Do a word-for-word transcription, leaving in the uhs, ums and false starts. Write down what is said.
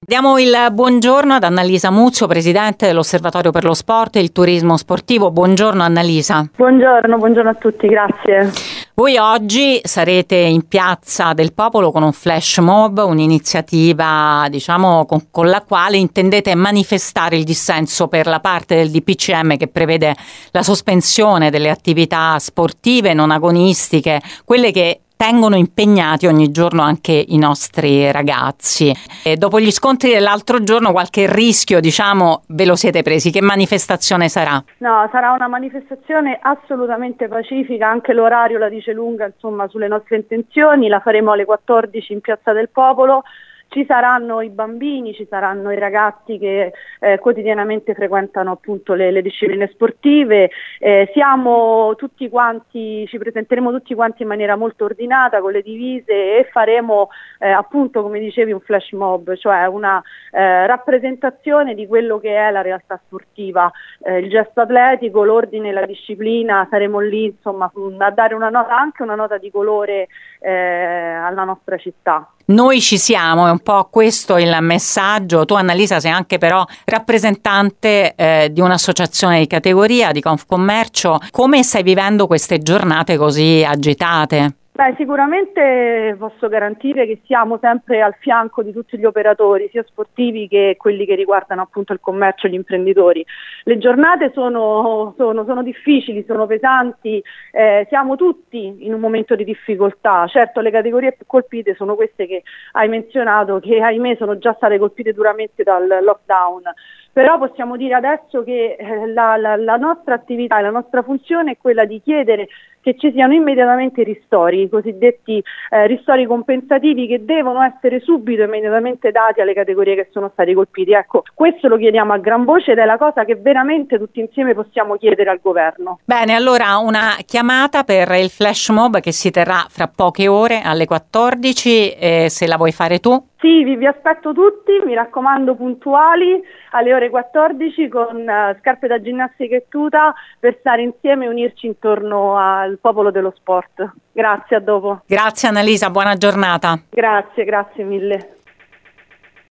Diamo il buongiorno ad Annalisa Muzio, presidente dell'Osservatorio per lo Sport e il Turismo Sportivo. Buongiorno Annalisa. Buongiorno, buongiorno a tutti, grazie. Voi oggi sarete in Piazza del Popolo con un flash mob, un'iniziativa diciamo con, con la quale intendete manifestare il dissenso per la parte del D P C M che prevede la sospensione delle attività sportive non agonistiche, quelle che tengono impegnati ogni giorno anche i nostri ragazzi. E dopo gli scontri dell'altro giorno qualche rischio, diciamo, ve lo siete presi? Che manifestazione sarà? No, sarà una manifestazione assolutamente pacifica, anche l'orario la dice lunga, insomma, sulle nostre intenzioni. La faremo alle quattordici in Piazza del Popolo. Ci saranno i bambini, ci saranno i ragazzi che eh, quotidianamente frequentano appunto le, le discipline sportive, eh, siamo tutti quanti, ci presenteremo tutti quanti in maniera molto ordinata con le divise e faremo eh, appunto, come dicevi, un flash mob, cioè una eh, rappresentazione di quello che è la realtà sportiva, eh, il gesto atletico, l'ordine, la disciplina. Saremo lì insomma a dare una nota, anche una nota di colore eh, alla nostra città. Noi ci siamo, è un po' questo il messaggio. Tu Annalisa sei anche però rappresentante eh, di un'associazione di categoria, di Confcommercio. Come stai vivendo queste giornate così agitate? Beh, sicuramente posso garantire che siamo sempre al fianco di tutti gli operatori, sia sportivi che quelli che riguardano appunto il commercio e gli imprenditori. Le giornate sono, sono, sono difficili, sono pesanti, eh, siamo tutti in un momento di difficoltà. Certo, le categorie più colpite sono queste che hai menzionato, che ahimè sono già state colpite duramente dal lockdown. Però possiamo dire adesso che eh, la, la, la nostra attività e la nostra funzione è quella di chiedere che ci siano immediatamente i ristori, i cosiddetti eh, ristori compensativi che devono essere subito immediatamente dati alle categorie che sono stati colpiti. Ecco, questo lo chiediamo a gran voce ed è la cosa che veramente tutti insieme possiamo chiedere al governo. Bene, allora una chiamata per il flash mob che si terrà fra poche ore alle quattordici, eh, se la vuoi fare tu. Sì, vi, vi aspetto tutti, mi raccomando puntuali alle ore quattordici con uh, scarpe da ginnastica e tuta per stare insieme e unirci intorno al popolo dello sport. Grazie, a dopo. Grazie Annalisa, buona giornata. Grazie, grazie mille.